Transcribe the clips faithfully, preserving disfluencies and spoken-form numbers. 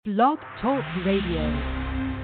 Blog Talk Radio.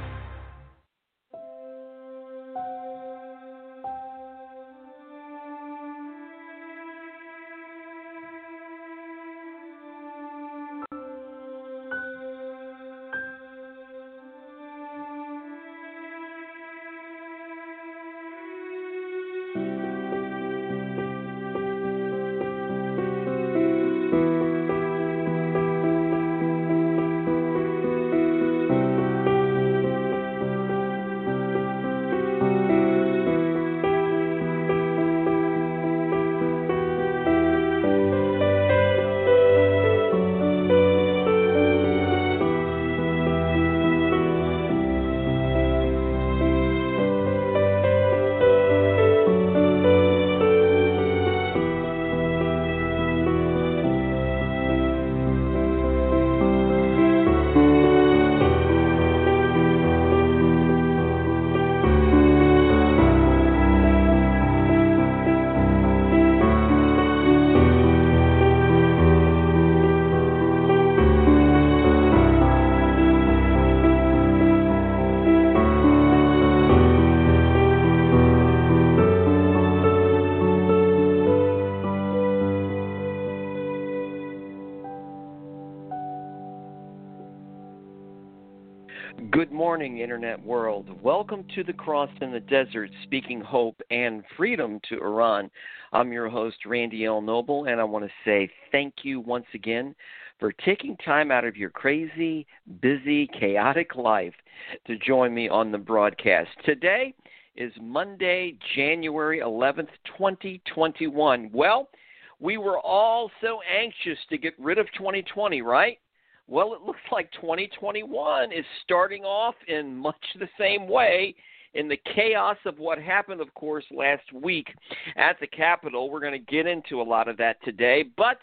Good morning, Internet world. Welcome to the Cross in the Desert, speaking hope and freedom to Iran. I'm your host, Randy L. Noble, and I want to say thank you once again for taking time out of your crazy, busy, chaotic life to join me on the broadcast. Today is Monday, January eleventh, twenty twenty-one. Well, we were all so anxious to get rid of twenty twenty, right? Well, it looks like twenty twenty-one is starting off in much the same way in the chaos of what happened, of course, last week at the Capitol. We're going to get into a lot of that today. But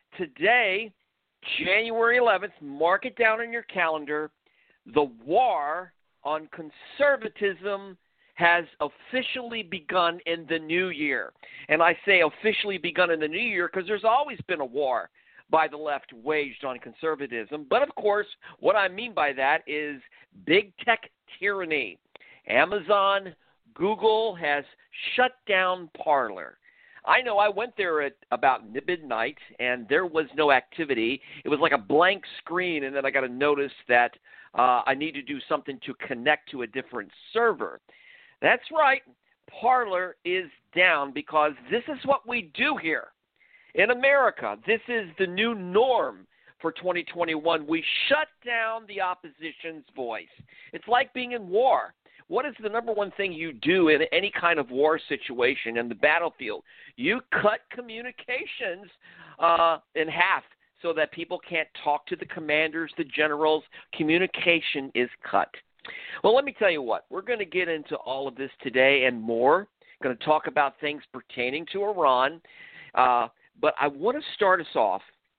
today, January eleventh, mark it down on your calendar, the war on conservatism has officially begun in the new year. And I say officially begun in the new year because there's always been a war by the left waged on conservatism. But, of course, what I mean by that is big tech tyranny. Amazon, Google has shut down Parler. I know I went there at about midnight, and there was no activity. It was like a blank screen, and then I got a notice that uh, I need to do something to connect to a different server. That's right. Parler is down because this is what we do here. In America, this is the new norm for twenty twenty-one. We shut down the opposition's voice. It's like being in war. What is the number one thing you do in any kind of war situation in the battlefield? You cut communications uh, in half so that people can't talk to the commanders, the generals. Communication is cut. Well, let me tell you what. We're going to get into all of this today and more. Going to talk about things pertaining to Iran. Uh, But I want to start us off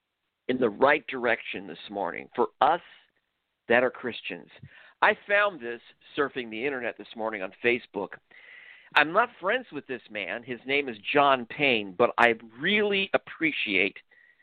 in the right direction this morning for us that are Christians. I found this surfing the internet this morning on Facebook. I'm not friends with this man. His name is John Payne, but I really appreciate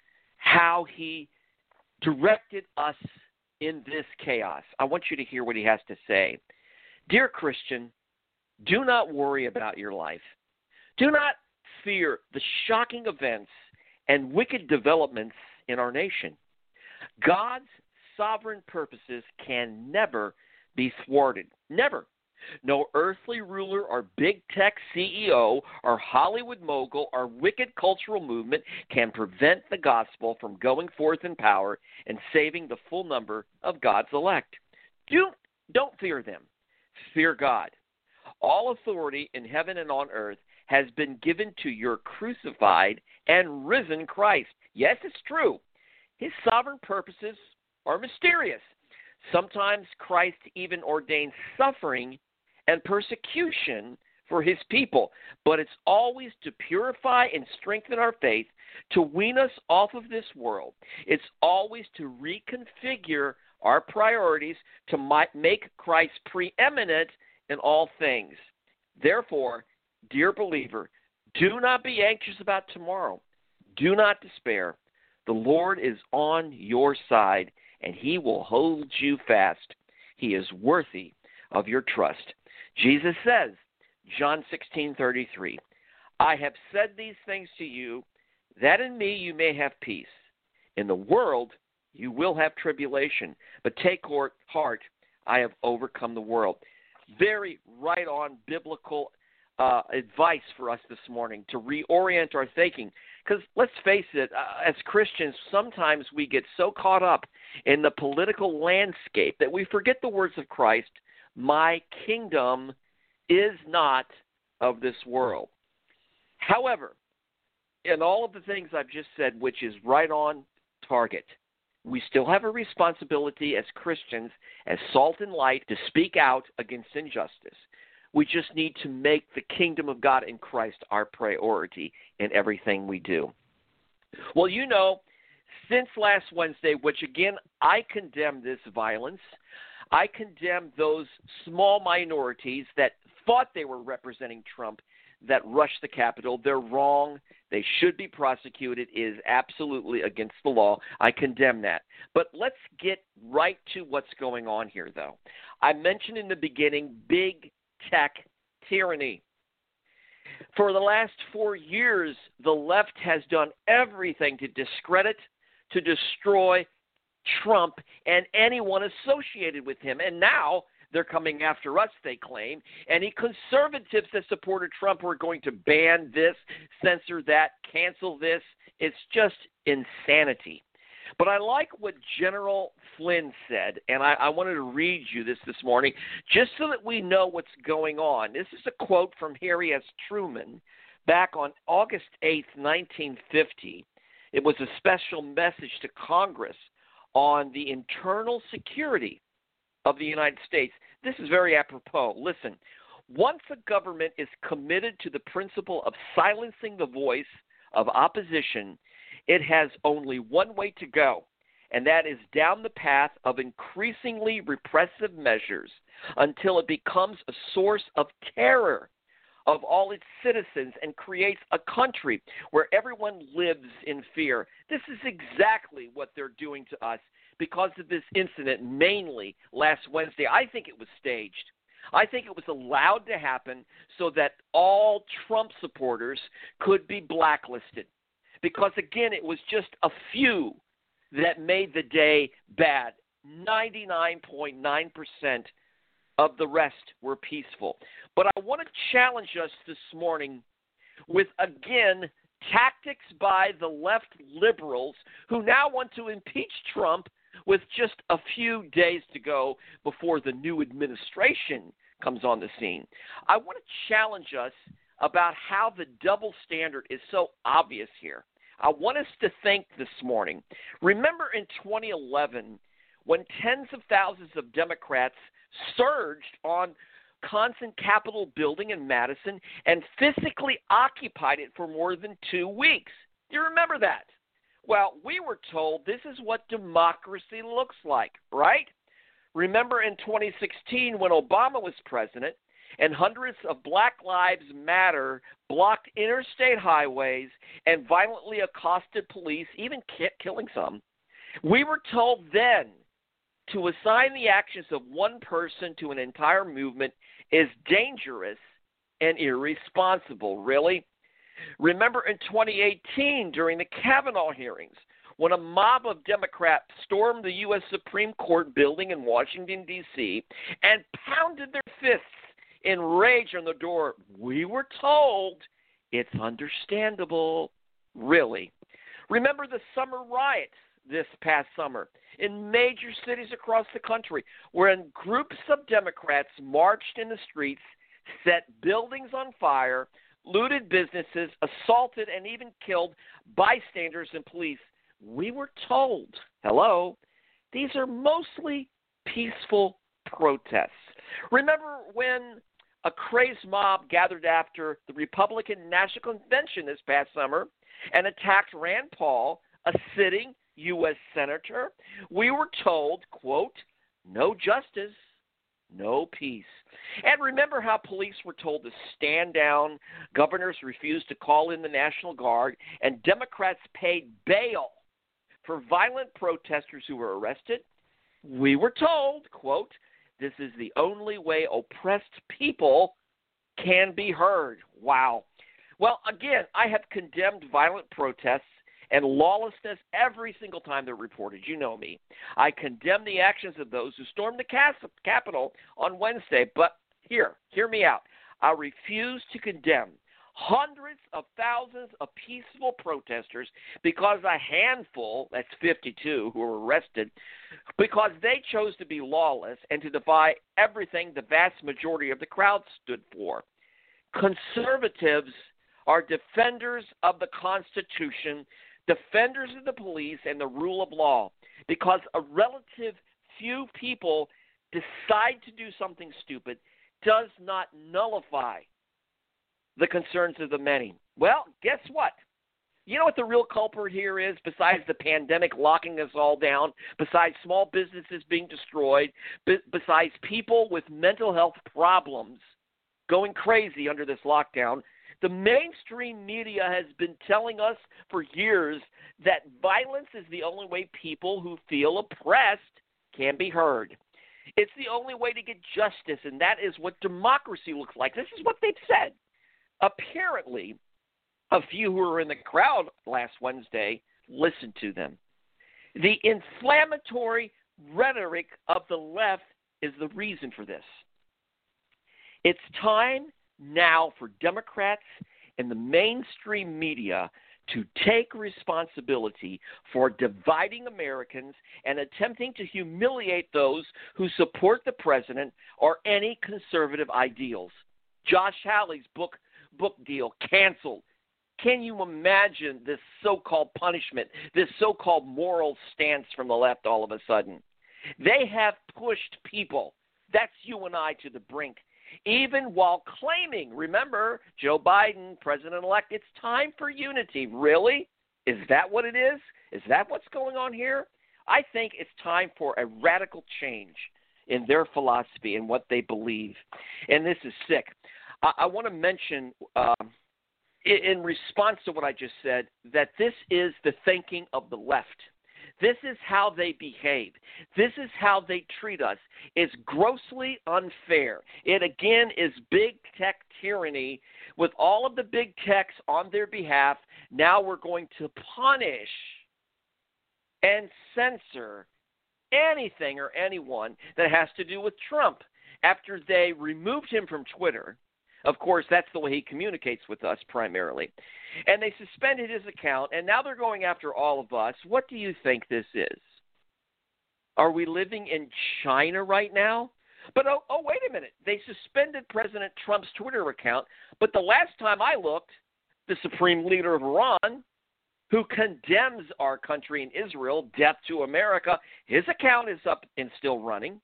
how he directed us in this chaos. I want you to hear what he has to say. Dear Christian, do not worry about your life. Do not fear the shocking events and wicked developments in our nation. God's sovereign purposes can never be thwarted. Never. No earthly ruler or big tech C E O or Hollywood mogul or wicked cultural movement can prevent the gospel from going forth in power and saving the full number of God's elect. Do, don't fear them. Fear God. All authority in heaven and on earth has been given to your crucified and risen Christ. Yes, it's true. His sovereign purposes are mysterious. Sometimes Christ even ordains suffering and persecution for his people, but it's always to purify and strengthen our faith, to wean us off of this world. It's always to reconfigure our priorities to make Christ preeminent in all things. Therefore, dear believer, do not be anxious about tomorrow. Do not despair. The Lord is on your side, and he will hold you fast. He is worthy of your trust. Jesus says, John sixteen thirty-three, I have said these things to you, that in me you may have peace. In the world you will have tribulation, but take heart, I have overcome the world. Very right-on biblical uh, advice for us this morning to reorient our thinking. Because let's face it, uh, as Christians, sometimes we get so caught up in the political landscape that we forget the words of Christ, my kingdom is not of this world. However, in all of the things I've just said, which is right on target, we still have a responsibility as Christians, as salt and light, to speak out against injustice. We just need to make the kingdom of God in Christ our priority in everything we do. Well, you know, since last Wednesday, which again, I condemn this violence, I condemn those small minorities that thought they were representing Trump that rushed the Capitol. They're wrong. They should be prosecuted. It is absolutely against the law. I condemn that. But let's get right to what's going on here, though. I mentioned in the beginning big tech tyranny. For the last four years, the left has done everything to discredit, to destroy Trump and anyone associated with him. And now they're coming after us, they claim. Any conservatives that supported Trump were going to ban this, censor that, cancel this. It's just insanity. But I like what General Flynn said, and I, I wanted to read you this this morning just so that we know what's going on. This is a quote from Harry S. Truman back on August eighth, nineteen fifty. It was a special message to Congress on the internal security of the United States. This is very apropos. Listen, once a government is committed to the principle of silencing the voice of opposition, it has only one way to go, and that is down the path of increasingly repressive measures until it becomes a source of terror of all its citizens and creates a country where everyone lives in fear. This is exactly what they're doing to us because of this incident, mainly last Wednesday. I think it was staged. I think it was allowed to happen so that all Trump supporters could be blacklisted. Because, again, it was just a few that made the day bad. ninety-nine point nine percent of the rest were peaceful. But I want to challenge us this morning with, again, tactics by the left liberals who now want to impeach Trump with just a few days to go before the new administration comes on the scene. I want to challenge us about how the double standard is so obvious here. I want us to think this morning. Remember in twenty eleven when tens of thousands of Democrats surged on Wisconsin Capitol building in Madison and physically occupied it for more than two weeks. Do you remember that? Well, we were told this is what democracy looks like, right? Remember in twenty sixteen when Obama was president and hundreds of Black Lives Matter blocked interstate highways and violently accosted police, even ki- killing some. We were told then to assign the actions of one person to an entire movement is dangerous and irresponsible. Really? Remember in twenty eighteen during the Kavanaugh hearings when a mob of Democrats stormed the U S Supreme Court building in Washington, D C and pounded their fists in rage on the door. We were told it's understandable. Really? Remember the summer riots this past summer in major cities across the country wherein groups of Democrats marched in the streets, set buildings on fire, looted businesses, assaulted, and even killed bystanders and police. We were told, hello, these are mostly peaceful protests. Remember when a crazed mob gathered after the Republican National Convention this past summer and attacked Rand Paul, a sitting U S senator? We were told, quote, no justice, no peace. And remember how police were told to stand down, governors refused to call in the National Guard, and Democrats paid bail for violent protesters who were arrested, We were told, quote, this is the only way oppressed people can be heard. Wow. Well, again, I have condemned violent protests and lawlessness every single time they're reported. You know me. I condemn the actions of those who stormed the Capitol on Wednesday. But here, hear me out. I refuse to condemn hundreds of thousands of peaceful protesters because a handful, that's fifty-two, who were arrested, because they chose to be lawless and to defy everything the vast majority of the crowd stood for. Conservatives are defenders of the Constitution, defenders of the police and the rule of law, because a relative few people decide to do something stupid does not nullify the concerns of the many. Well, guess what? You know what the real culprit here is, besides the pandemic locking us all down, besides small businesses being destroyed, b- besides people with mental health problems going crazy under this lockdown? The mainstream media has been telling us for years that violence is the only way people who feel oppressed can be heard. It's the only way to get justice, and that is what democracy looks like. This is what they've said. Apparently, a few who were in the crowd last Wednesday listened to them. The inflammatory rhetoric of the left is the reason for this. It's time now for Democrats and the mainstream media to take responsibility for dividing Americans and attempting to humiliate those who support the president or any conservative ideals. Josh Hawley's book book deal canceled. Can you imagine this so-called punishment, this so-called moral stance from the left all of a sudden? They have pushed people, that's you and I, to the brink, even while claiming, remember, Joe Biden, president-elect, it's time for unity. Really? Is that what it is? Is that what's going on here? I think it's time for a radical change in their philosophy and what they believe. And this is sick. I, I want to mention, uh, in, in response to what I just said, that this is the thinking of the left. This is how they behave. This is how they treat us. It's grossly unfair. It, again, is big tech tyranny with all of the big techs on their behalf. Now we're going to punish and censor anything or anyone that has to do with Trump. After they removed him from Twitter, of course, that's the way he communicates with us primarily. And they suspended his account, and now they're going after all of us. What do you think this is? Are we living in China right now? But, oh, oh, wait a minute. They suspended President Trump's Twitter account, but the last time I looked, the supreme leader of Iran, who condemns our country and Israel, death to America, his account is up and still running.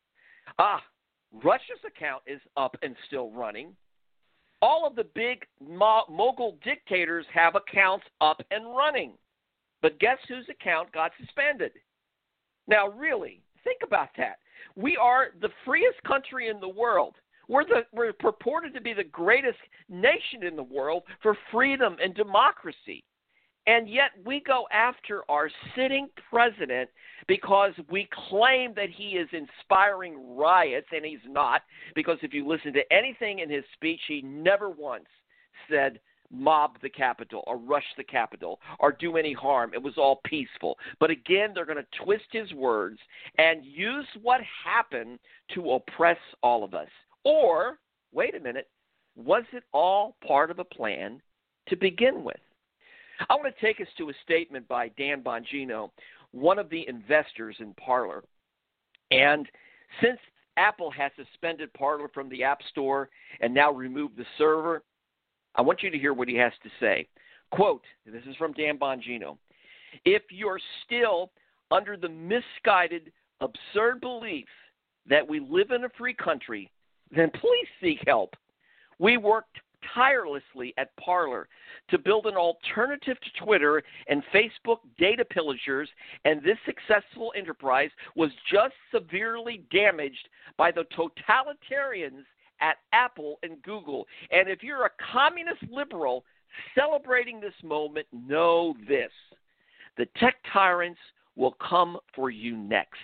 Ah, Russia's account is up and still running. All of the big mo- mogul dictators have accounts up and running. But guess whose account got suspended? Now, really, think about that. We are the freest country in the world. We're, the, we're purported to be the greatest nation in the world for freedom and democracy. And yet we go after our sitting president because we claim that he is inspiring riots, and he's not, because if you listen to anything in his speech, he never once said mob the Capitol or rush the Capitol or do any harm. It was all peaceful. But again, they're going to twist his words and use what happened to oppress all of us. Or, wait a minute, was it all part of a plan to begin with? I want to take us to a statement by Dan Bongino, one of the investors in Parler. And since Apple has suspended Parler from the App Store and now removed the server, I want you to hear what he has to say. Quote, this is from Dan Bongino, "If you're still under the misguided, absurd belief that we live in a free country, then please seek help. We worked tirelessly at Parler to build an alternative to Twitter and Facebook data pillagers, and this successful enterprise was just severely damaged by the totalitarians at Apple and Google. And if you're a communist liberal celebrating this moment, know this: the tech tyrants will come for you next.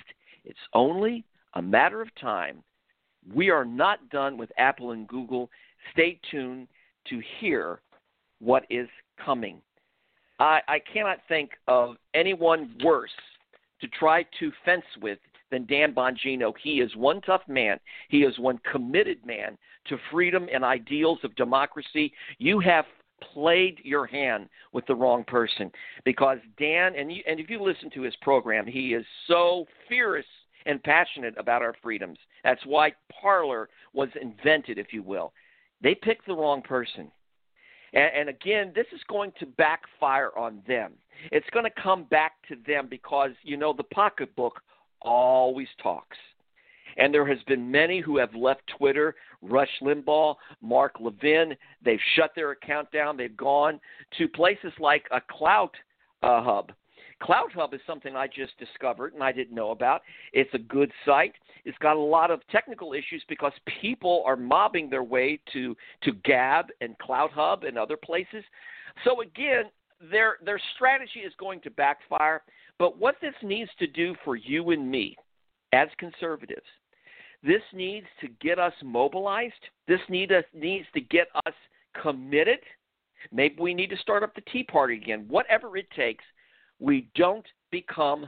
It's only a matter of time. We are not done with Apple and Google. Stay tuned to hear what is coming. I, I cannot think of anyone worse to try to fence with than Dan Bongino. He is one tough man. He is one committed man to freedom and ideals of democracy. You have played your hand with the wrong person, because Dan, and, you, and if you listen to his program, he is so fierce and passionate about our freedoms. That's why Parler was invented, if you will. They picked the wrong person. And, and again, this is going to backfire on them. It's going to come back to them because, you know, the pocketbook always talks. And there has been many who have left Twitter, Rush Limbaugh, Mark Levin. They've shut their account down. They've gone to places like a Clout uh, Hub. Clout Hub is something I just discovered and I didn't know about. It's a good site. It's got a lot of technical issues because people are mobbing their way to, to Gab and Clout Hub and other places. So again, their their strategy is going to backfire. But what this needs to do for you and me as conservatives, this needs to get us mobilized. This need us, needs to get us committed. Maybe we need to start up the Tea Party again. Whatever it takes, we don't become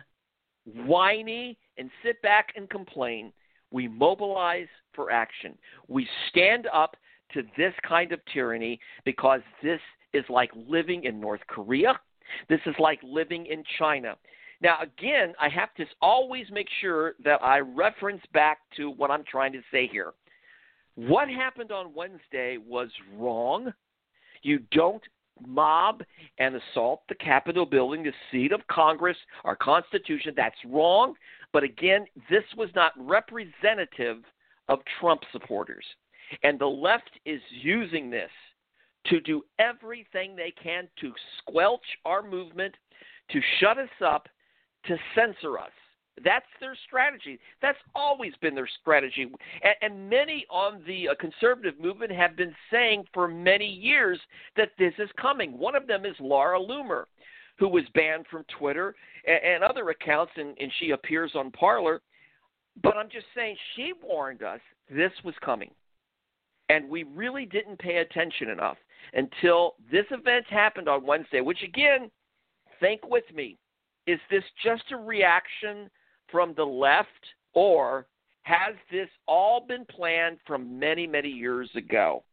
whiny and sit back and complain. We mobilize for action. We stand up to this kind of tyranny, because this is like living in North Korea. This is like living in China. Now, again, I have to always make sure that I reference back to what I'm trying to say here. What happened on Wednesday was wrong. You don't mob and assault the Capitol building, the seat of Congress, our Constitution. That's wrong. But again, this was not representative of Trump supporters. And the left is using this to do everything they can to squelch our movement, to shut us up, to censor us. That's their strategy. That's always been their strategy. And, and many on the uh, conservative movement have been saying for many years that this is coming. One of them is Laura Loomer, who was banned from Twitter and, and other accounts, and, and she appears on Parler. But I'm just saying, she warned us this was coming. And we really didn't pay attention enough until this event happened on Wednesday, which, again, think with me. Is this just a reaction from the left, or has this all been planned from many, many years ago?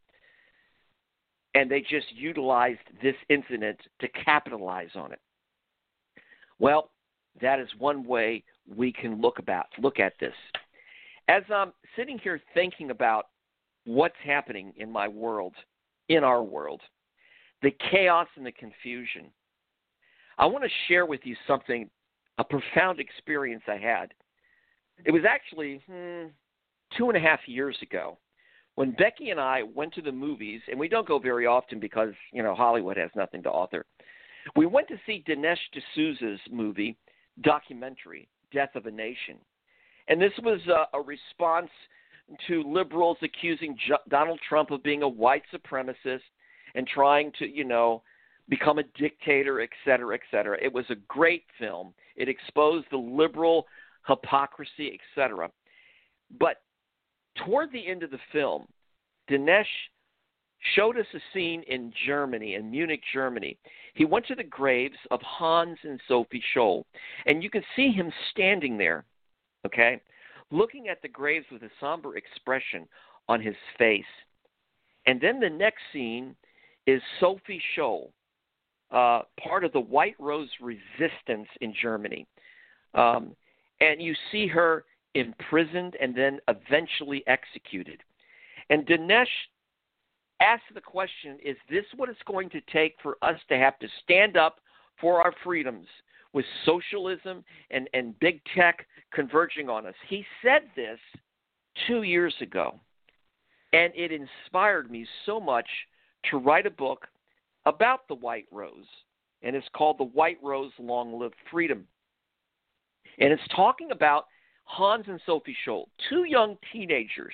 And they just utilized this incident to capitalize on it. Well, that is one way we can look about look at this. As I'm sitting here thinking about what's happening in my world, in our world, the chaos and the confusion, I want to share with you something, a profound experience I had. It was actually hmm, two and a half years ago when Becky and I went to the movies, and we don't go very often because, you know, Hollywood has nothing to offer. We went to see Dinesh D'Souza's movie, documentary, Death of a Nation. And this was a, a response to liberals accusing J- Donald Trump of being a white supremacist and trying to, you know, become a dictator, et cetera, et cetera. It was a great film. It exposed the liberal hypocrisy, et cetera. But toward the end of the film, Dinesh showed us a scene in Germany, in Munich, Germany. He went to the graves of Hans and Sophie Scholl, and you can see him standing there, okay, looking at the graves with a somber expression on his face. And then the next scene is Sophie Scholl, Uh, part of the White Rose resistance in Germany. Um, and you see her imprisoned and then eventually executed. And Dinesh asked the question, is this what it's going to take for us to have to stand up for our freedoms with socialism and, and big tech converging on us? He said this two years ago, and it inspired me so much to write a book about the White Rose, and it's called The White Rose, Long Live Freedom. And it's talking about Hans and Sophie Scholl, two young teenagers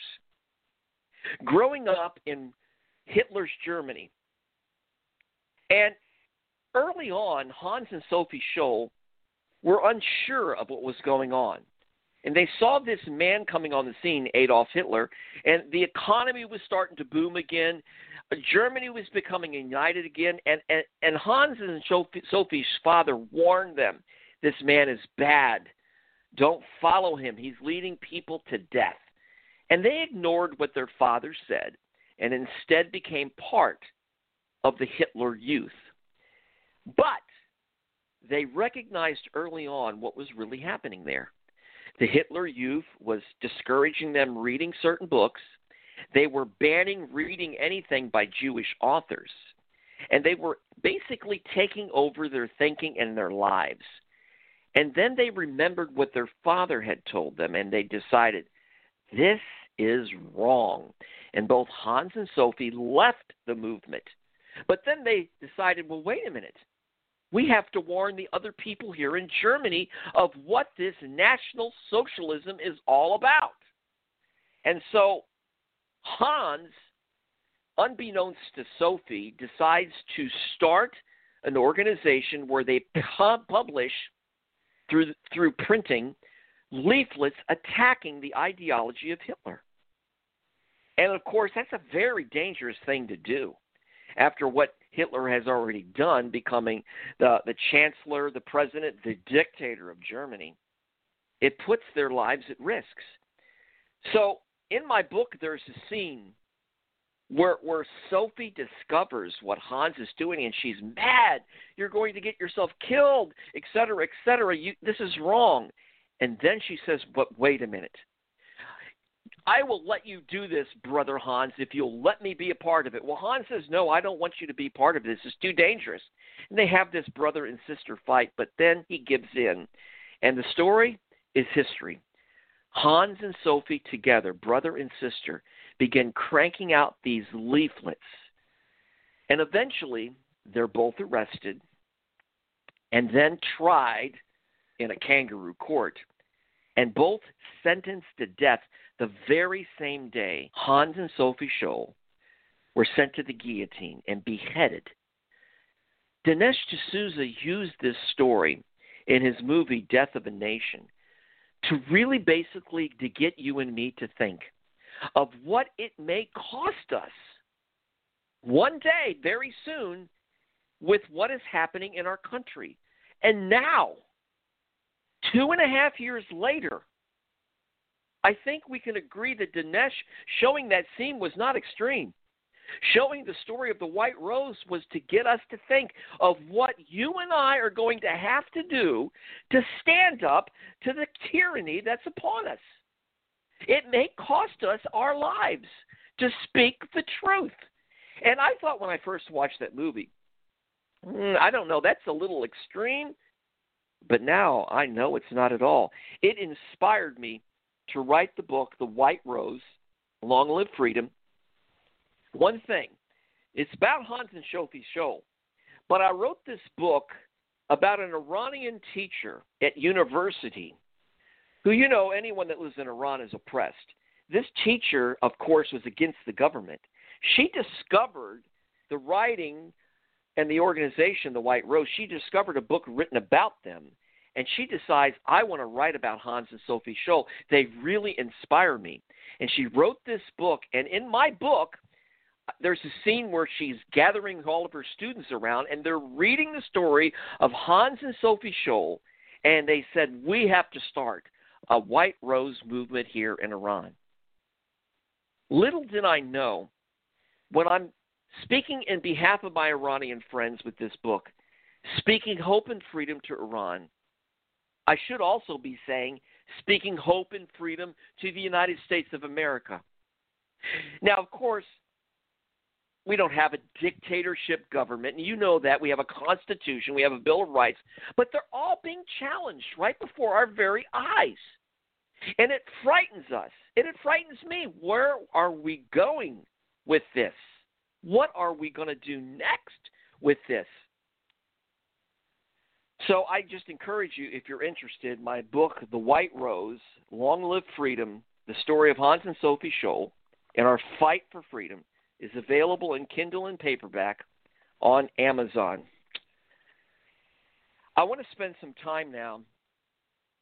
growing up in Hitler's Germany. And early on, Hans and Sophie Scholl were unsure of what was going on. And they saw this man coming on the scene, Adolf Hitler, and the economy was starting to boom again. Germany was becoming united again, and, and, and Hans and Sophie's father warned them, this man is bad. Don't follow him. He's leading people to death. And they ignored what their father said and instead became part of the Hitler Youth. But they recognized early on what was really happening there. The Hitler Youth was discouraging them reading certain books. They were banning reading anything by Jewish authors. And they were basically taking over their thinking and their lives. And then they remembered what their father had told them, and they decided, this is wrong. And both Hans and Sophie left the movement. But then they decided, well, wait a minute. We have to warn the other people here in Germany of what this National Socialism is all about. And so Hans, unbeknownst to Sophie, decides to start an organization where they publish through through printing leaflets attacking the ideology of Hitler. And of course, that's a very dangerous thing to do after what Hitler has already done, becoming the, the chancellor, the president, the dictator of Germany. It puts their lives at risk. So in my book, there's a scene where, where Sophie discovers what Hans is doing, and she's mad. You're going to get yourself killed, et cetera, et cetera. You, this is wrong. And then she says, but wait a minute. I will let you do this, Brother Hans, if you'll let me be a part of it. Well, Hans says, no, I don't want you to be part of this. It's too dangerous. And they have this brother and sister fight, but then he gives in. And the story is history. Hans and Sophie together, brother and sister, begin cranking out these leaflets. And eventually, they're both arrested and then tried in a kangaroo court, and both sentenced to death the very same day. Hans and Sophie Scholl were sent to the guillotine and beheaded. Dinesh D'Souza used this story in his movie Death of a Nation to really basically to get you and me to think of what it may cost us one day, very soon, with what is happening in our country. And now, two and a half years later, I think we can agree that Dinesh showing that scene was not extreme. Showing the story of the White Rose was to get us to think of what you and I are going to have to do to stand up to the tyranny that's upon us. It may cost us our lives to speak the truth. And I thought when I first watched that movie, mm, I don't know, that's a little extreme. But now I know it's not at all. It inspired me to write the book, The White Rose, Long Live Freedom. One thing, it's about Hans and Sophie Scholl, but I wrote this book about an Iranian teacher at university who, you know, anyone that lives in Iran is oppressed. This teacher, of course, was against the government. She discovered the writing and the organization, The White Rose. She discovered a book written about them, and she decides, I want to write about Hans and Sophie Scholl. They really inspire me. And she wrote this book, and in my book, there's a scene where she's gathering all of her students around, and they're reading the story of Hans and Sophie Scholl, and they said, we have to start a White Rose movement here in Iran. Little did I know, when I'm speaking in behalf of my Iranian friends with this book, speaking hope and freedom to Iran, I should also be saying, speaking hope and freedom to the United States of America. Now, of course, we don't have a dictatorship government, and you know that. We have a constitution, we have a Bill of Rights, but they're all being challenged right before our very eyes. And it frightens us, and it frightens me. Where are we going with this? What are we going to do next with this? So I just encourage you, if you're interested, my book, The White Rose, Long Live Freedom, the story of Hans and Sophie Scholl, and our fight for freedom, is available in Kindle and paperback on Amazon. I want to spend some time now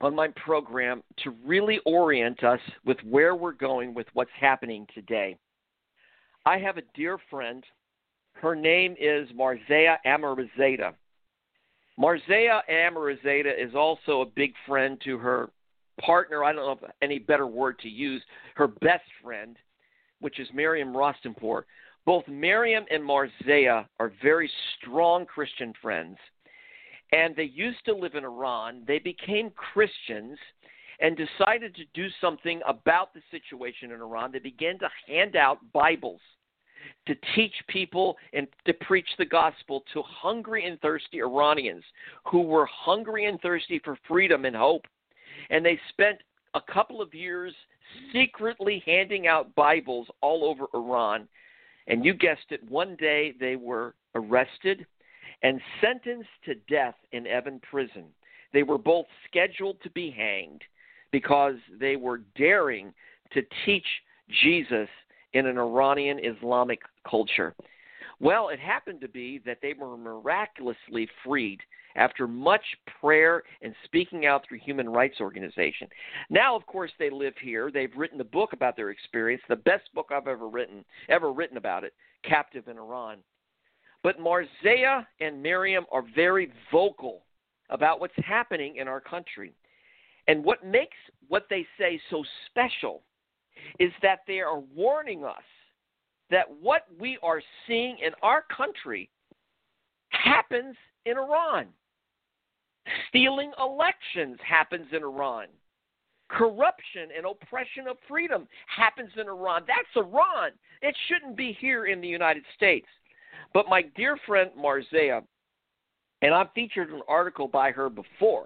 on my program to really orient us with where we're going with what's happening today. I have a dear friend. Her name is Marzieh Amorizadeh. Marzieh Amorizadeh is also a big friend to her partner, I don't know if any better word to use, her best friend, which is Miriam Rostenpour. Both Miriam and Marzieh are very strong Christian friends, and they used to live in Iran. They became Christians and decided to do something about the situation in Iran. They began to hand out Bibles to teach people and to preach the gospel to hungry and thirsty Iranians who were hungry and thirsty for freedom and hope. And they spent a couple of years secretly handing out Bibles all over Iran. And you guessed it, one day they were arrested and sentenced to death in Evin prison. They were both scheduled to be hanged because they were daring to teach Jesus in an Iranian Islamic culture. Well, it happened to be that they were miraculously freed after much prayer and speaking out through human rights organization. Now, of course, they live here. They've written a book about their experience, the best book I've ever written, ever written about it, Captive in Iran. But Marzieh and Miriam are very vocal about what's happening in our country. And what makes what they say so special is that they are warning us that what we are seeing in our country happens in Iran. Stealing elections happens in Iran. Corruption and oppression of freedom happens in Iran. That's Iran. It shouldn't be here in the United States. But my dear friend Marzieh, and I've featured an article by her before,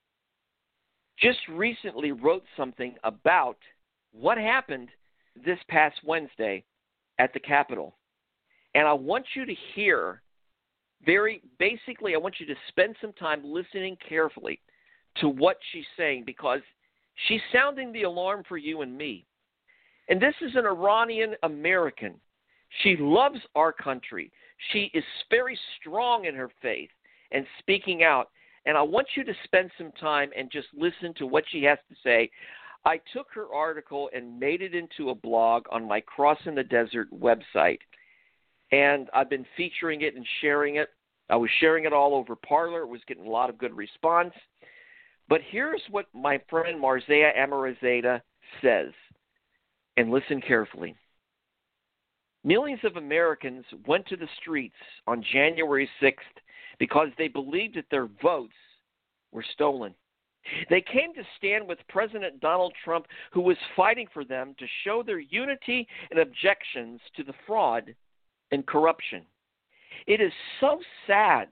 just recently wrote something about what happened this past Wednesday at the Capitol. And I want you to hear, very basically, I want you to spend some time listening carefully to what she's saying, because she's sounding the alarm for you and me. And this is an Iranian American. She loves our country. She is very strong in her faith and speaking out. And I want you to spend some time and just listen to what she has to say. I took her article and made it into a blog on my Cross in the Desert website. And I've been featuring it and sharing it. I was sharing it all over Parler. It was getting a lot of good response. But here's what my friend Marzieh Amorizadeh says. And listen carefully. Millions of Americans went to the streets on January sixth because they believed that their votes were stolen. They came to stand with President Donald Trump, who was fighting for them to show their unity and objections to the fraud and corruption. It is so sad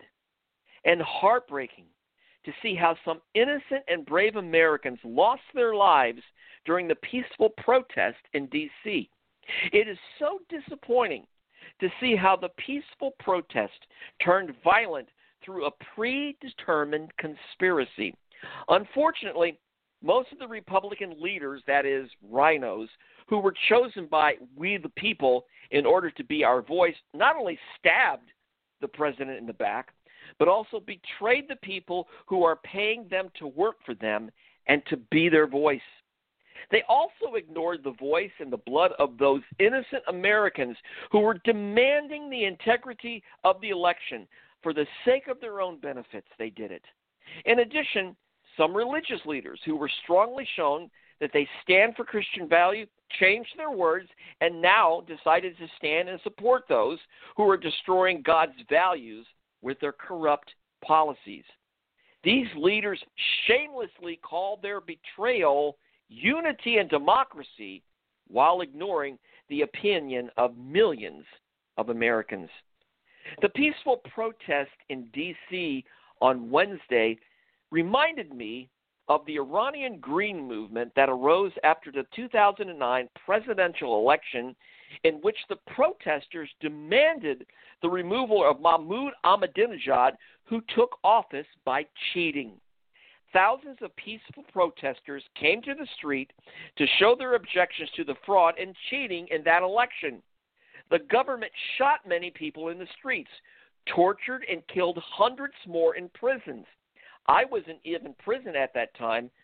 and heartbreaking to see how some innocent and brave Americans lost their lives during the peaceful protest in D C It is so disappointing to see how the peaceful protest turned violent through a predetermined conspiracy. Unfortunately, most of the Republican leaders, that is, rhinos, who were chosen by we the people in order to be our voice, not only stabbed the president in the back, but also betrayed the people who are paying them to work for them and to be their voice. They also ignored the voice and the blood of those innocent Americans who were demanding the integrity of the election. For the sake of their own benefits, they did it. In addition, some religious leaders who were strongly shown that they stand for Christian value changed their words and now decided to stand and support those who are destroying God's values with their corrupt policies. These leaders shamelessly called their betrayal unity and democracy while ignoring the opinion of millions of Americans. The peaceful protest in D C on Wednesday reminded me of the Iranian Green Movement that arose after the two thousand nine presidential election, in which the protesters demanded the removal of Mahmoud Ahmadinejad, who took office by cheating. Thousands of peaceful protesters came to the street to show their objections to the fraud and cheating in that election. The government shot many people in the streets, tortured and killed hundreds more in prisons. I was in, in prison at that time,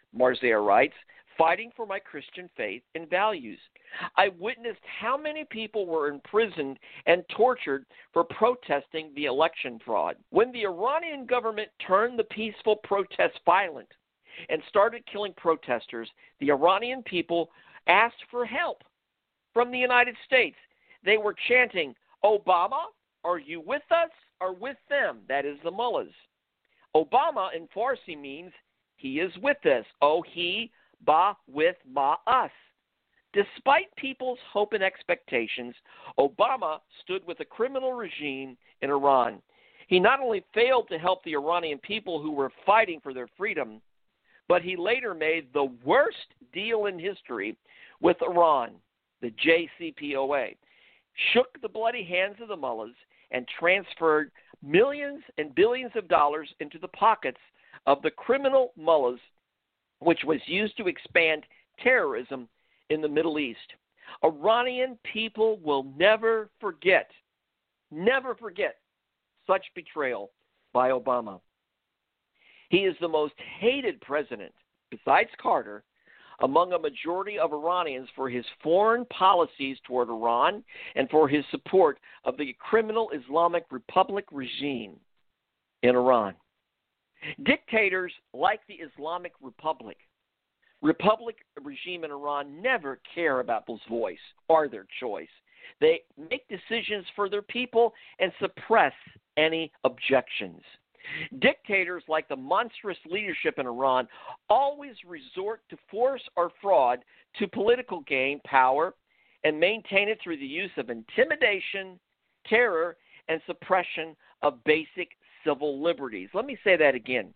Marzia writes, fighting for my Christian faith and values. I witnessed how many people were imprisoned and tortured for protesting the election fraud. When the Iranian government turned the peaceful protests violent and started killing protesters, the Iranian people asked for help from the United States. They were chanting, Obama, are you with us or with them? That is the mullahs. Obama in Farsi means he is with us. Oh, he, ba, with, ma, us. Despite people's hope and expectations, Obama stood with a criminal regime in Iran. He not only failed to help the Iranian people who were fighting for their freedom, but he later made the worst deal in history with Iran, the J C P O A, shook the bloody hands of the mullahs, and transferred millions and billions of dollars into the pockets of the criminal mullahs, which was used to expand terrorism in the Middle East. Iranian people will never forget, never forget such betrayal by Obama. He is the most hated president, besides Carter, among a majority of Iranians for his foreign policies toward Iran and for his support of the criminal Islamic Republic regime in Iran. Dictators like the Islamic Republic, Republic regime in Iran never care about people's voice or their choice. They make decisions for their people and suppress any objections. Dictators like the monstrous leadership in Iran always resort to force or fraud to political gain, power, and maintain it through the use of intimidation, terror, and suppression of basic civil liberties. Let me say that again.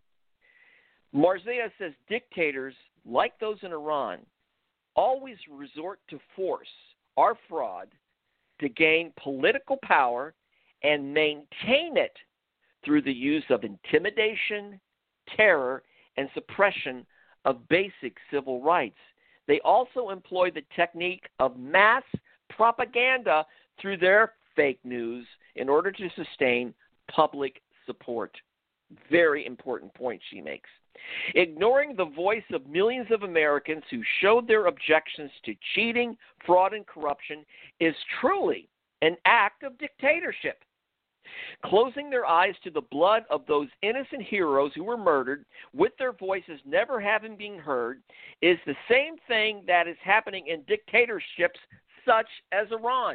Marzia says dictators, like those in Iran, always resort to force or fraud to gain political power and maintain it through the use of intimidation, terror, and suppression of basic civil rights. They also employ the technique of mass propaganda through their fake news in order to sustain public support. Very important point she makes. Ignoring the voice of millions of Americans who showed their objections to cheating, fraud, and corruption is truly an act of dictatorship. Closing their eyes to the blood of those innocent heroes who were murdered, with their voices never having been heard, is the same thing that is happening in dictatorships such as Iran.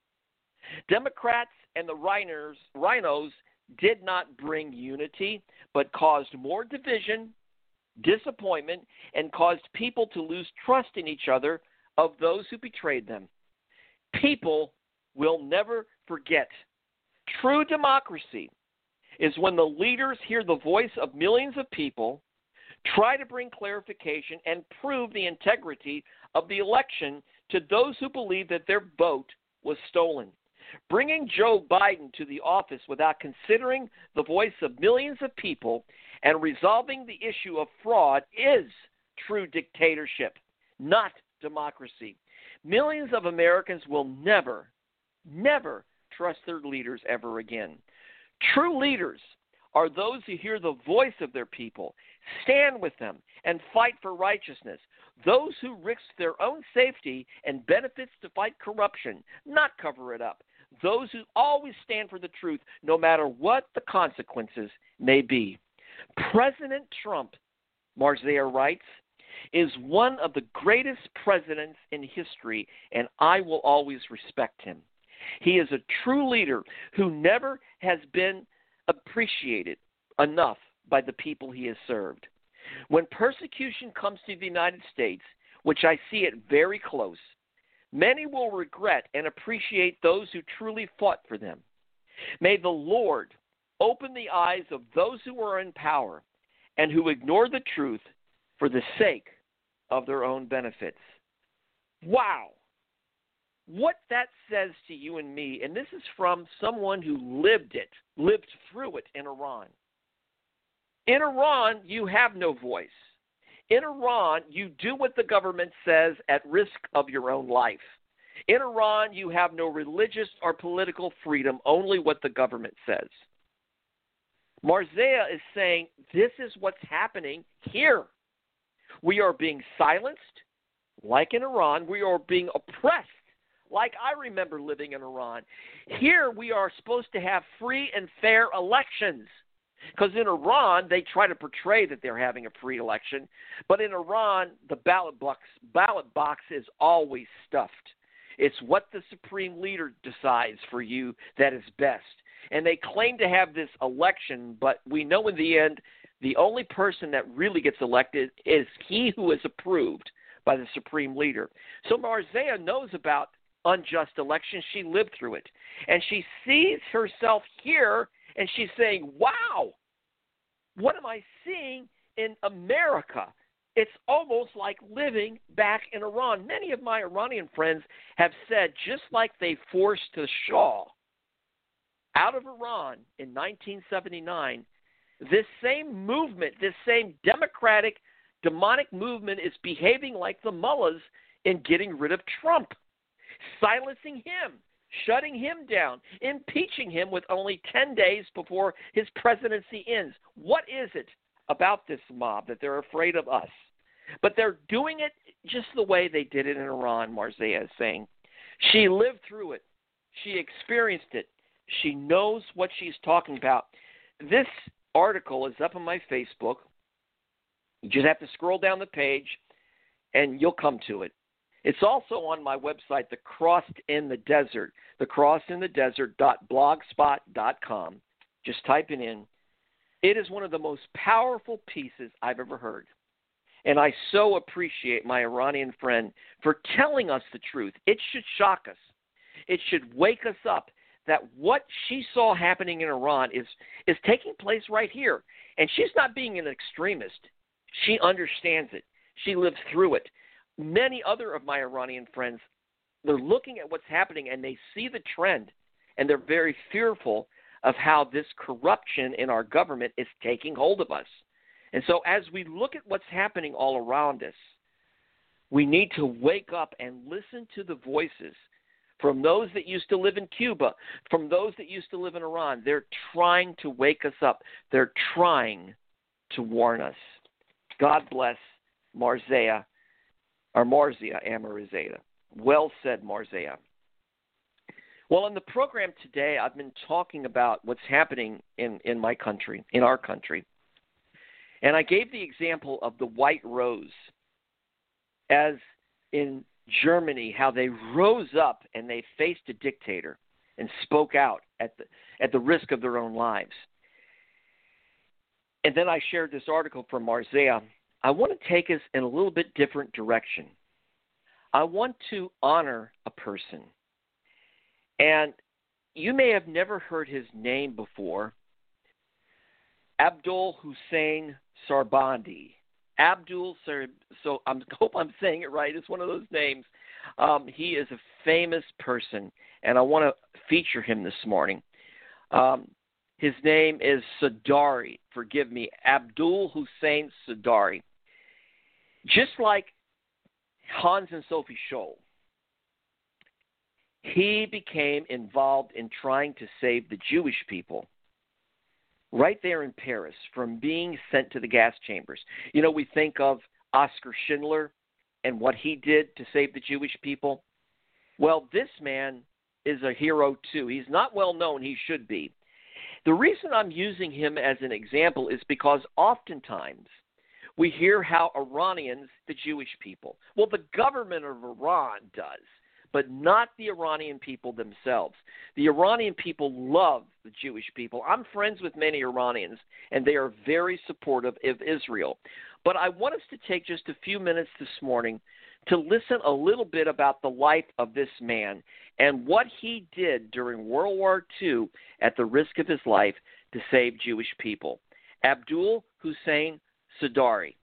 Democrats and the rhinos, rhinos did not bring unity, but caused more division, disappointment, and caused people to lose trust in each other of those who betrayed them. People will never forget. True democracy is when the leaders hear the voice of millions of people, try to bring clarification, and prove the integrity of the election to those who believe that their vote was stolen. Bringing Joe Biden to the office without considering the voice of millions of people and resolving the issue of fraud is true dictatorship, not democracy. Millions of Americans will never, never trust their leaders ever again. True leaders are those who hear the voice of their people, stand with them, and fight for righteousness. Those who risk their own safety and benefits to fight corruption, not cover it up. Those who always stand for the truth, no matter what the consequences may be. President Trump, Marzia writes, is one of the greatest presidents in history, and I will always respect him. He is a true leader who never has been appreciated enough by the people he has served. When persecution comes to the United States, which I see it very close, many will regret and appreciate those who truly fought for them. May the Lord open the eyes of those who are in power and who ignore the truth for the sake of their own benefits. Wow! What that says to you and me, and this is from someone who lived it, lived through it in Iran. In Iran, you have no voice. In Iran, you do what the government says at risk of your own life. In Iran, you have no religious or political freedom, only what the government says. Marzia is saying this is what's happening here. We are being silenced, like in Iran. We are being oppressed, like I remember living in Iran. Here we are supposed to have free and fair elections. Because in Iran, they try to portray that they're having a free election. But in Iran, the ballot box, ballot box is always stuffed. It's what the supreme leader decides for you that is best. And they claim to have this election, but we know in the end, the only person that really gets elected is he who is approved by the supreme leader. So Marzieh knows about unjust elections. She lived through it. And she sees herself here, and she's saying, wow, what am I seeing in America? It's almost like living back in Iran. Many of my Iranian friends have said, just like they forced the Shah out of Iran in nineteen seventy-nine, this same movement, this same democratic, demonic movement is behaving like the mullahs in getting rid of Trump, silencing him, shutting him down, impeaching him with only ten days before his presidency ends. What is it about this mob that they're afraid of us? But they're doing it just the way they did it in Iran, Marzieh is saying. She lived through it. She experienced it. She knows what she's talking about. This article is up on my Facebook. You just have to scroll down the page, and you'll come to it. It's also on my website, The Crossed in the Desert, the crossed in the desert dot blogspot dot com. Just type it in. It is one of the most powerful pieces I've ever heard. And I so appreciate my Iranian friend for telling us the truth. It should shock us. It should wake us up that what she saw happening in Iran is, is taking place right here. And she's not being an extremist. She understands it. She lives through it. Many other of my Iranian friends, they're looking at what's happening and they see the trend, and they're very fearful of how this corruption in our government is taking hold of us. And so as we look at what's happening all around us, we need to wake up and listen to the voices from those that used to live in Cuba, from those that used to live in Iran. They're trying to wake us up. They're trying to warn us. God bless Marzieh, or Marzieh Amorizada. Well said, Marzieh. Well, in the program today, I've been talking about what's happening in, in my country, in our country. And I gave the example of the White Rose, as in Germany, how they rose up and they faced a dictator and spoke out at the, at the risk of their own lives. And then I shared this article from Marzieh. I want to take us in a little bit different direction. I want to honor a person. And you may have never heard his name before. Abdul Hussein Sarbandi. Abdul, Sar- so I hope I'm saying it right. It's one of those names. Um, he is a famous person, and I want to feature him this morning. Um, his name is Sadari. Forgive me, Abdul Hussein Sadari. Just like Hans and Sophie Scholl, he became involved in trying to save the Jewish people right there in Paris from being sent to the gas chambers. You know, we think of Oskar Schindler and what he did to save the Jewish people. Well, this man is a hero too. He's not well known. He should be. The reason I'm using him as an example is because oftentimes we hear how Iranians, the Jewish people, well, the government of Iran does, but not the Iranian people themselves. The Iranian people love the Jewish people. I'm friends with many Iranians, and they are very supportive of Israel. But I want us to take just a few minutes this morning to listen a little bit about the life of this man and what he did during World War Two at the risk of his life to save Jewish people. Abdul Hussein Sadari.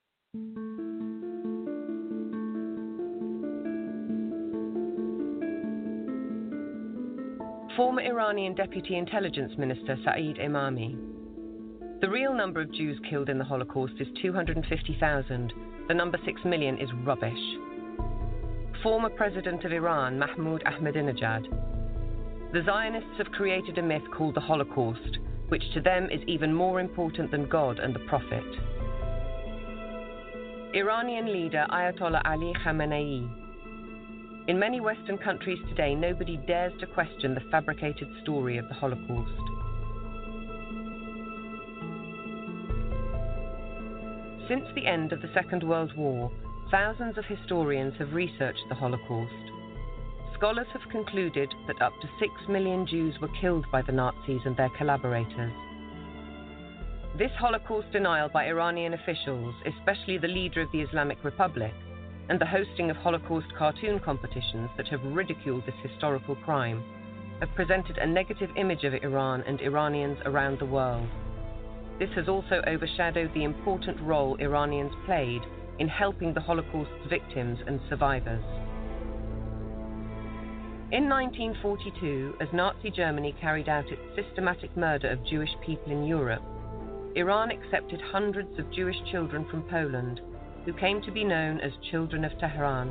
Former Iranian Deputy Intelligence Minister Saeed Imami. The real number of Jews killed in the Holocaust is two hundred fifty thousand. The number six million is rubbish. Former President of Iran, Mahmoud Ahmadinejad. The Zionists have created a myth called the Holocaust, which to them is even more important than God and the Prophet. Iranian leader Ayatollah Ali Khamenei. In many Western countries today, nobody dares to question the fabricated story of the Holocaust. Since the end of the Second World War, thousands of historians have researched the Holocaust. Scholars have concluded that up to six million Jews were killed by the Nazis and their collaborators. This Holocaust denial by Iranian officials, especially the leader of the Islamic Republic, and the hosting of Holocaust cartoon competitions that have ridiculed this historical crime, have presented a negative image of Iran and Iranians around the world. This has also overshadowed the important role Iranians played in helping the Holocaust's victims and survivors. In nineteen forty-two, as Nazi Germany carried out its systematic murder of Jewish people in Europe, Iran accepted hundreds of Jewish children from Poland, who came to be known as Children of Tehran.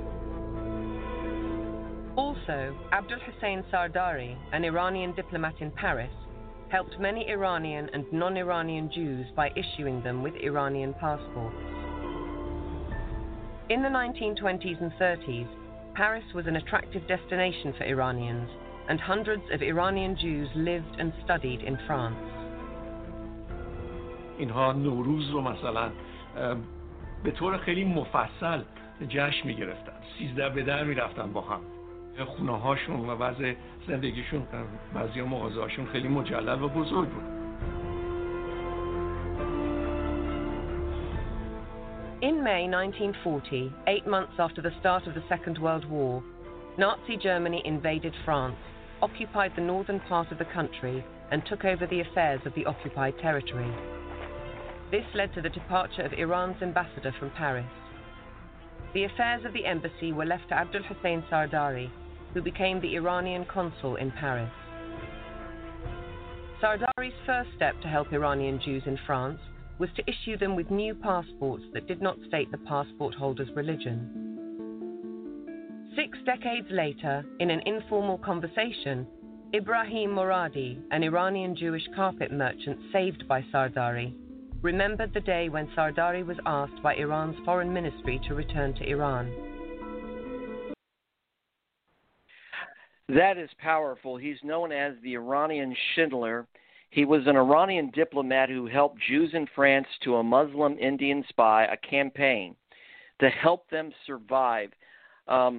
Also, Abdul Hussein Sardari, an Iranian diplomat in Paris, helped many Iranian and non-Iranian Jews by issuing them with Iranian passports. In the nineteen twenties and thirties, Paris was an attractive destination for Iranians, and hundreds of Iranian Jews lived and studied in France. اینها نوروز رو مثلا به طور خیلی مفصل جشن می‌گرفتن. سیزده به در می‌رفتن با هم. خونه‌هاشون و وضع زندگیشون، بعضیا مغازه‌هاشون خیلی مجلل و بزرگ بود. In May nineteen forty, eight months after the start of the Second World War, Nazi Germany invaded France, occupied the northern part of the country, and took over the affairs of the occupied territory. This led to the departure of Iran's ambassador from Paris. The affairs of the embassy were left to Abdul Hussein Sardari, who became the Iranian consul in Paris. Sardari's first step to help Iranian Jews in France was to issue them with new passports that did not state the passport holder's religion. Six decades later, in an informal conversation, Ibrahim Moradi, an Iranian Jewish carpet merchant saved by Sardari, remembered the day when Sardari was asked by Iran's foreign ministry to return to Iran. That is powerful. He's known as the Iranian Schindler. He was an Iranian diplomat who helped Jews in France to a Muslim Indian spy, a campaign to help them survive. Um,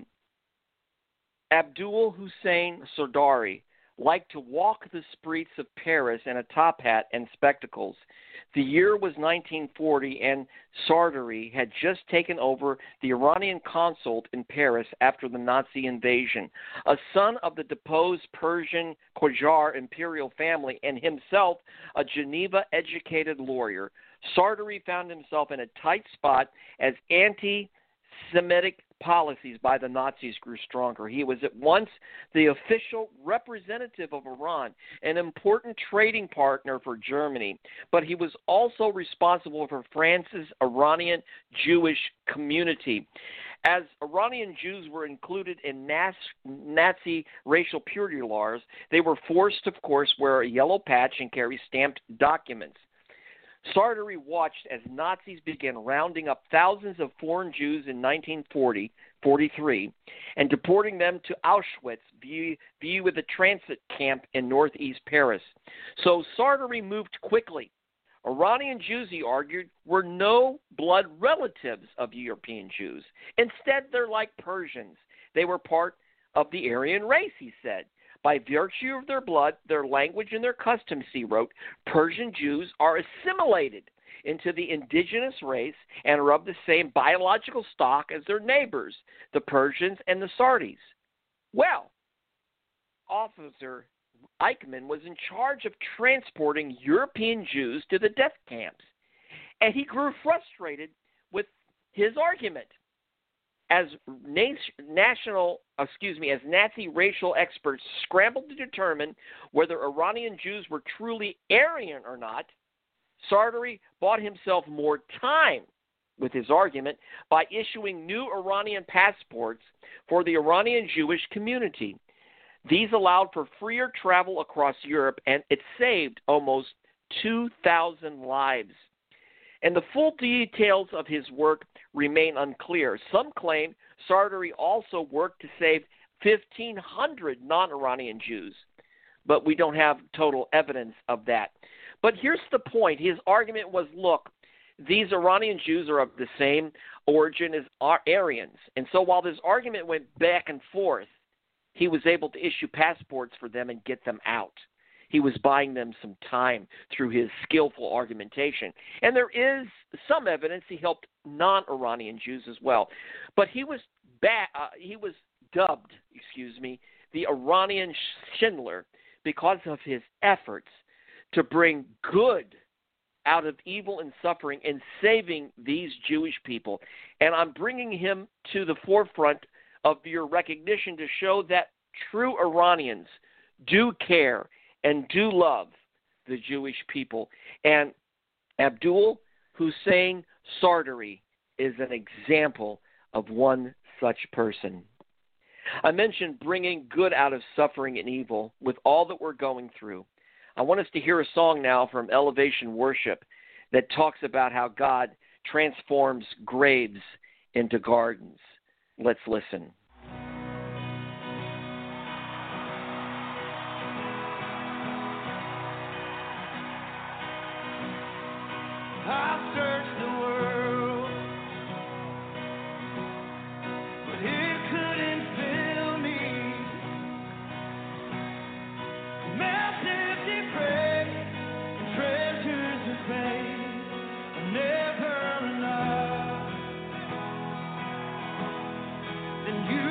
Abdul Hussein Sardari liked to walk the streets of Paris in a top hat and spectacles. The year was nineteen forty, and Sardari had just taken over the Iranian consulate in Paris after the Nazi invasion. A son of the deposed Persian Qajar imperial family and himself a Geneva-educated lawyer, Sardari found himself in a tight spot as anti-Semitic policies by the Nazis grew stronger. He was at once the official representative of Iran, an important trading partner for Germany, but he was also responsible for France's Iranian Jewish community. As Iranian Jews were included in Nazi racial purity laws, they were forced, of course, wear a yellow patch and carry stamped documents. Sardari watched as Nazis began rounding up thousands of foreign Jews in nineteen forty, forty-three and deporting them to Auschwitz via with a transit camp in northeast Paris. So Sardari moved quickly. Iranian Jews, he argued, were no blood relatives of European Jews. Instead, they're like Persians. They were part of the Aryan race, he said. By virtue of their blood, their language, and their customs, he wrote, Persian Jews are assimilated into the indigenous race and are of the same biological stock as their neighbors, the Persians and the Sardis. Well, Officer Eichmann was in charge of transporting European Jews to the death camps, and he grew frustrated with his argument. As national, excuse me, as Nazi racial experts scrambled to determine whether Iranian Jews were truly Aryan or not, Sardari bought himself more time with his argument by issuing new Iranian passports for the Iranian Jewish community. These allowed for freer travel across Europe, and it saved almost two thousand lives. and the full details of his work remain unclear. Some claim Sardari also worked to save fifteen hundred non-Iranian Jews, but we don't have total evidence of that. But here's the point. His argument was, look, these Iranian Jews are of the same origin as Aryans, and so while this argument went back and forth, he was able to issue passports for them and get them out. He was buying them some time through his skillful argumentation. And there is some evidence he helped non-Iranian Jews as well. But he was ba- uh, he was dubbed, excuse me, the Iranian Schindler because of his efforts to bring good out of evil and suffering and saving these Jewish people. And I'm bringing him to the forefront of your recognition to show that true Iranians do care and do love the Jewish people. And Abdul Hussein Sardari is an example of one such person. I mentioned bringing good out of suffering and evil with all that we're going through. I want us to hear a song now from Elevation Worship that talks about how God transforms graves into gardens. Let's listen. I've searched the world, but it couldn't fill me. Massive depraved and treasures of faith are never enough. Then you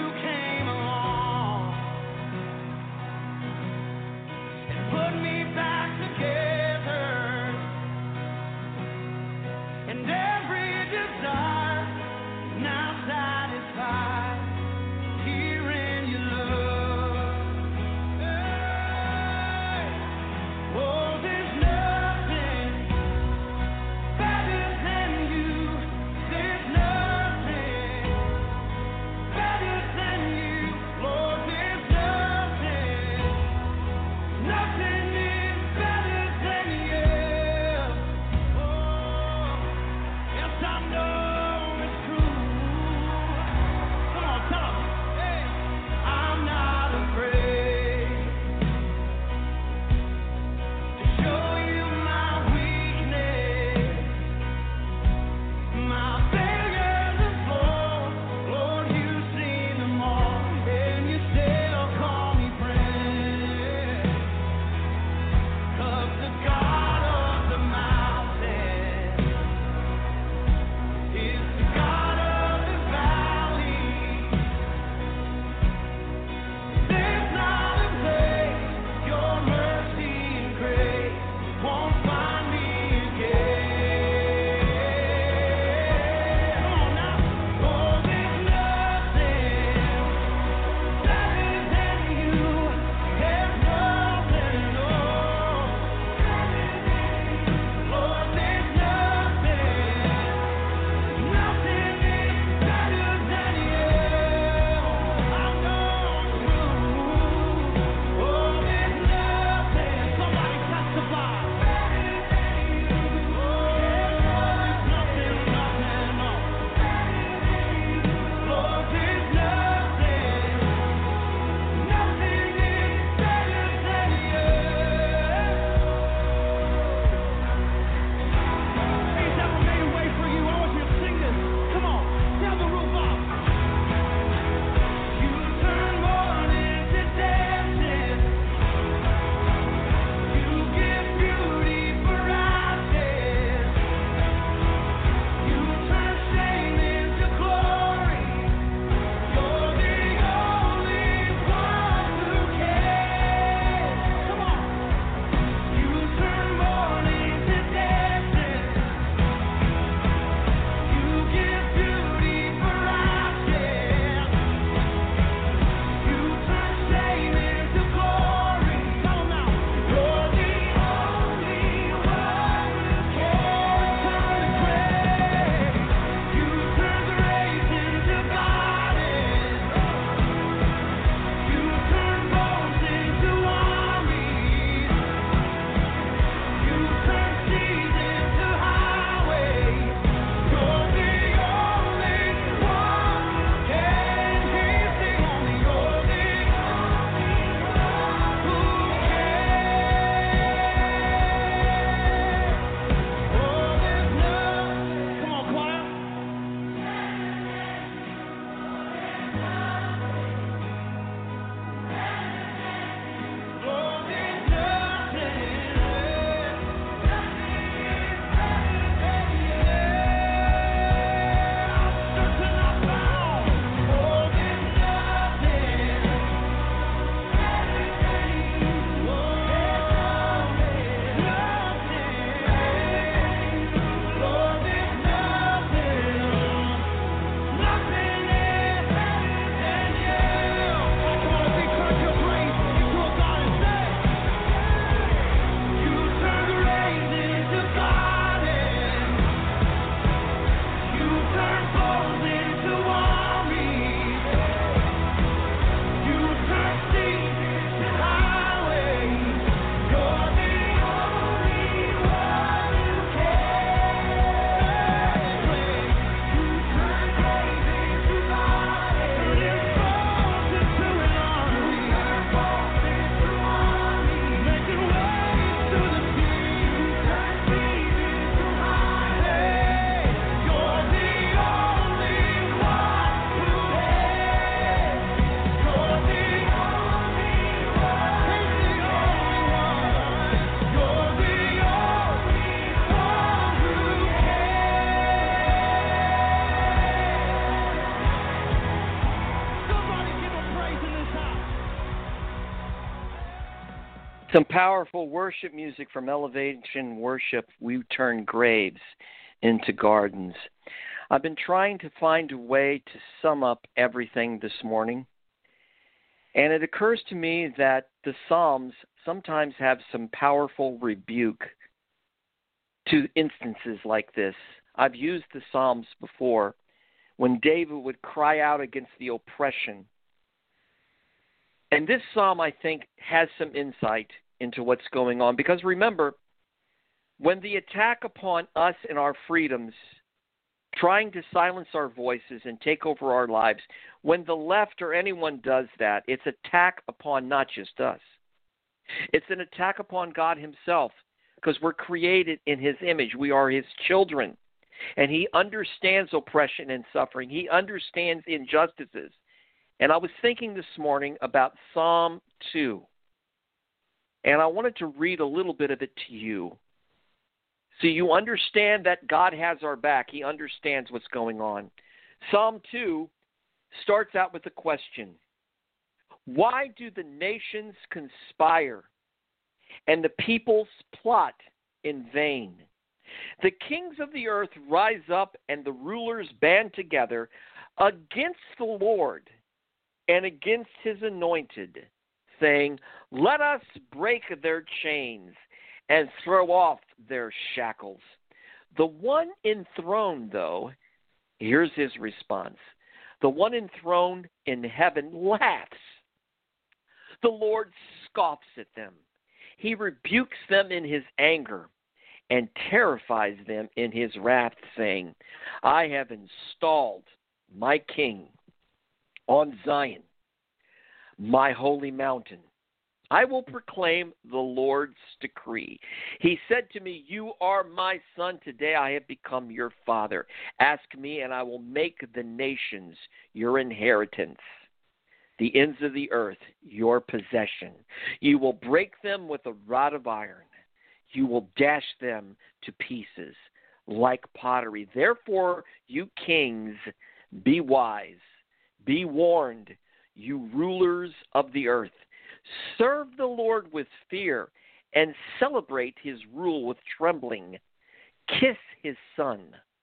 Some powerful worship music from Elevation Worship. We turn graves into gardens. I've been trying to find a way to sum up everything this morning, and it occurs to me that the Psalms sometimes have some powerful rebuke to instances like this. I've used the Psalms before when David would cry out against the oppression. And this psalm, I think, has some insight into what's going on. Because remember, when the attack upon us and our freedoms, trying to silence our voices and take over our lives, when the left or anyone does that, it's an attack upon not just us. It's an attack upon God himself, because we're created in his image. We are his children. And he understands oppression and suffering. He understands injustices. And I was thinking this morning about Psalm two. And I wanted to read a little bit of it to you, so you understand that God has our back. He understands what's going on. Psalm two starts out with a question. Why do the nations conspire and the peoples plot in vain? The kings of the earth rise up and the rulers band together against the Lord and against his anointed, saying, let us break their chains and throw off their shackles. The one enthroned, though, here's his response. The one enthroned in heaven laughs. The Lord scoffs at them. He rebukes them in his anger and terrifies them in his wrath, saying, I have installed my king on Zion, my holy mountain. I will proclaim the Lord's decree. He said to me, you are my son. Today I have become your father. Ask me, and I will make the nations your inheritance, the ends of the earth your possession. You will break them with a rod of iron. You will dash them to pieces like pottery. Therefore, you kings, be wise. Be warned, you rulers of the earth. Serve the Lord with fear and celebrate his rule with trembling. Kiss his son,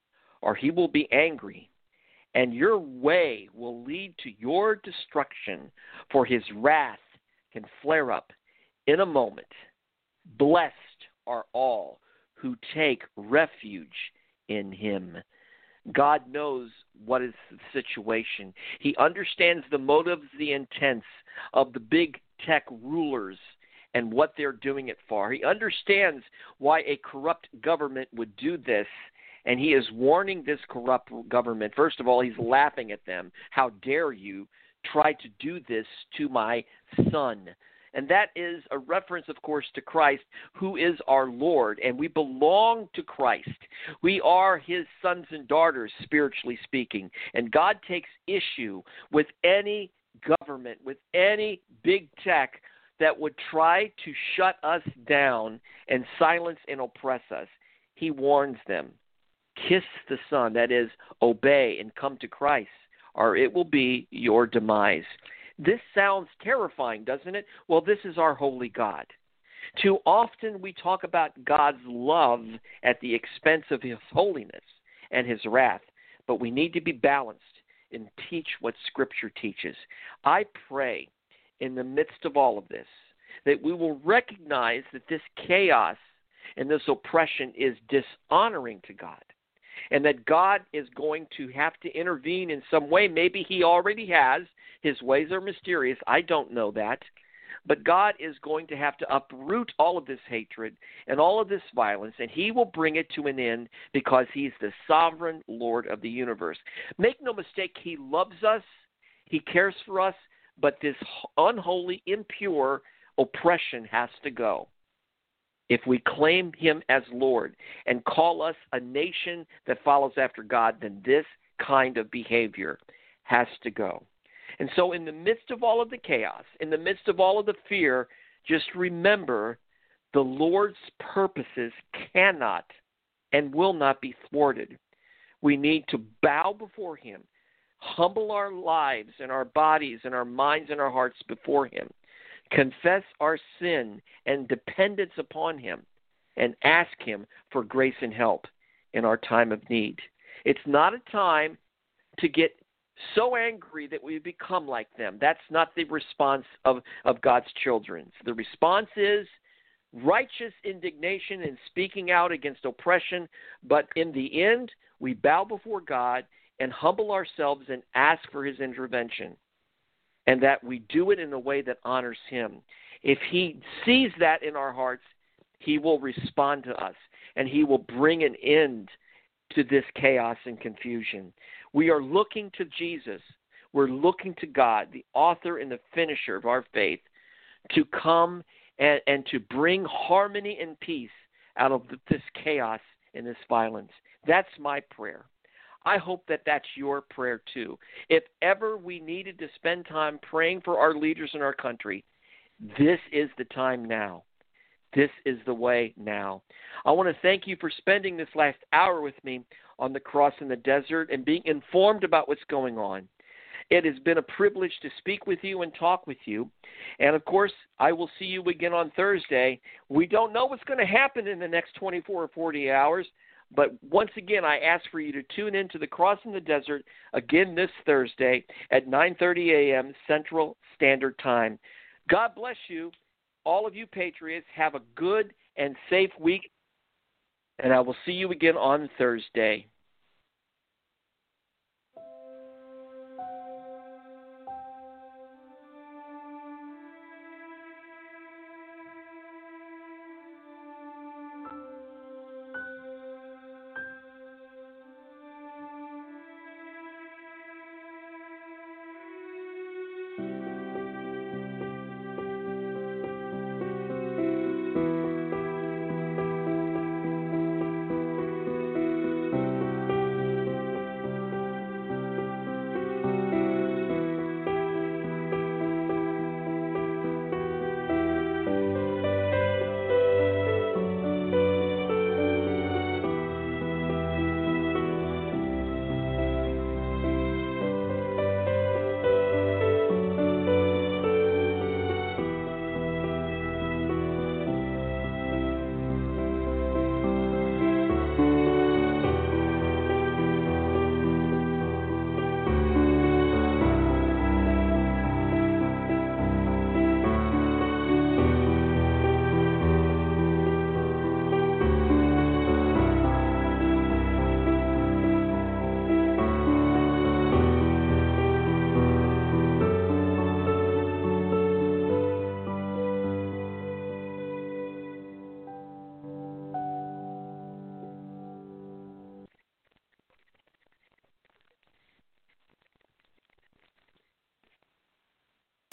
or he will be angry, and your way will lead to your destruction, for his wrath can flare up in a moment. Blessed are all who take refuge in him. God knows what is the situation. He understands the motives, the intents of the big tech rulers and what they're doing it for. He understands why a corrupt government would do this, and he is warning this corrupt government. First of all, he's laughing at them. How dare you try to do this to my son? And that is a reference, of course, to Christ, who is our Lord, and we belong to Christ. We are his sons and daughters, spiritually speaking, and God takes issue with any government, with any big tech that would try to shut us down and silence and oppress us. He warns them, kiss the Son, that is, obey and come to Christ, or it will be your demise. This sounds terrifying, doesn't it? Well, this is our holy God. Too often we talk about God's love at the expense of his holiness and his wrath, but we need to be balanced and teach what Scripture teaches. I pray in the midst of all of this that we will recognize that this chaos and this oppression is dishonoring to God, and that God is going to have to intervene in some way. Maybe he already has. His ways are mysterious. I don't know that. But God is going to have to uproot all of this hatred and all of this violence, and he will bring it to an end because he's the sovereign Lord of the universe. Make no mistake, he loves us. He cares for us. But this unholy, impure oppression has to go. If we claim him as Lord and call us a nation that follows after God, then this kind of behavior has to go. And so in the midst of all of the chaos, in the midst of all of the fear, just remember the Lord's purposes cannot and will not be thwarted. We need to bow before him, humble our lives and our bodies and our minds and our hearts before him, confess our sin and dependence upon him, and ask him for grace and help in our time of need. It's not a time to get so angry that we become like them. That's not the response of, of God's children. The response is righteous indignation and speaking out against oppression, but in the end, we bow before God and humble ourselves and ask for his intervention, and that we do it in a way that honors him. If he sees that in our hearts, he will respond to us, and he will bring an end to this chaos and confusion. We are looking to Jesus. We're looking to God, the author and the finisher of our faith, to come and, and to bring harmony and peace out of this chaos and this violence. That's my prayer. I hope that that's your prayer too. If ever we needed to spend time praying for our leaders in our country, this is the time now. This is the way now. I want to thank you for spending this last hour with me on the Cross in the Desert and being informed about what's going on. It has been a privilege to speak with you and talk with you. And, of course, I will see you again on Thursday. We don't know what's going to happen in the next twenty-four or forty hours, but once again, I ask for you to tune in to the Cross in the Desert again this Thursday at nine thirty a.m. Central Standard Time. God bless you. All of you patriots, have a good and safe week, and I will see you again on Thursday.